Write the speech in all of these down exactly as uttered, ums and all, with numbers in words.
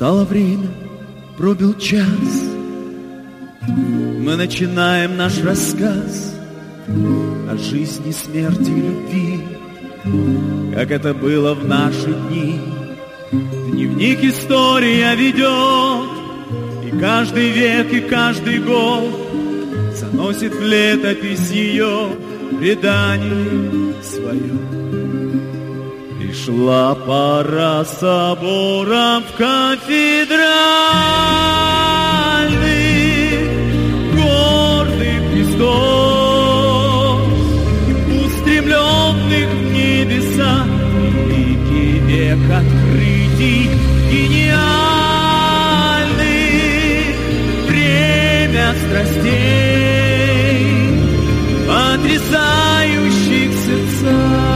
Настало время, пробил час. Мы начинаем наш рассказ о жизни, смерти и любви, как это было в наши дни. Дневник история ведет, и каждый век, и каждый год заносит в летопись ее предание свое. Пришла пора соборов кафедральных, гордых крестов, устремленных в небеса, великий век открытий гениальных, время страстей, потрясающих сердца.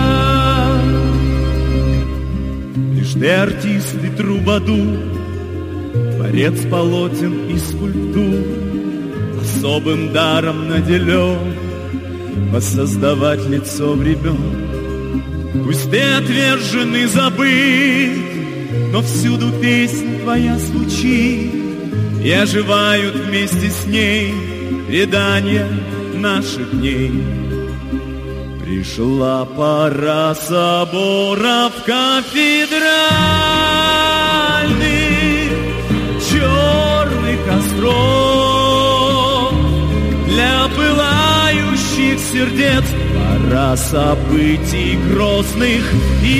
Ты артист и трубадур, творец полотен и скульптур, особым даром наделен воссоздавать лицо времен. Пусть ты отвержен и забыт, но всюду песня твоя звучит, и оживают вместе с ней предания наших дней. Пришла пора соборов кафедральных, черных костров, для пылающих сердец пора событий грозных и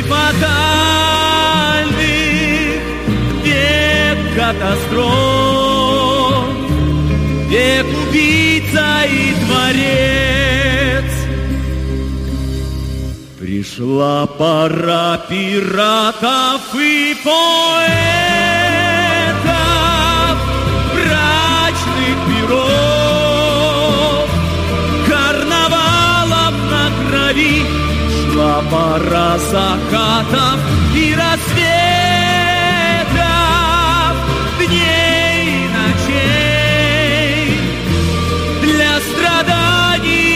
фатальных, век катастроф, век убийца и творец. Пришла пора пиратов и поэтов, брачных пиров, карнавалов на крови. Пришла пора закатов и рассветов, дней и ночей, для страданий.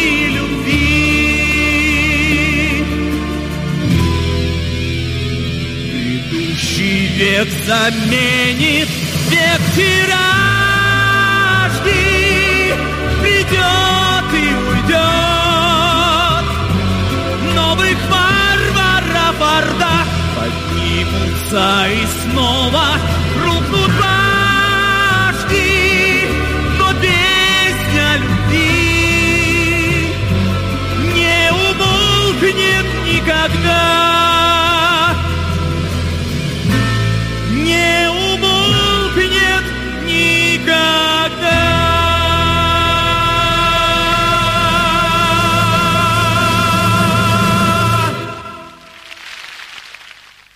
Век заменит век тиражки, придет и уйдет. Новых варваров орда поднимутся и снова рухнут башни, но песня любви не умолкнет никогда.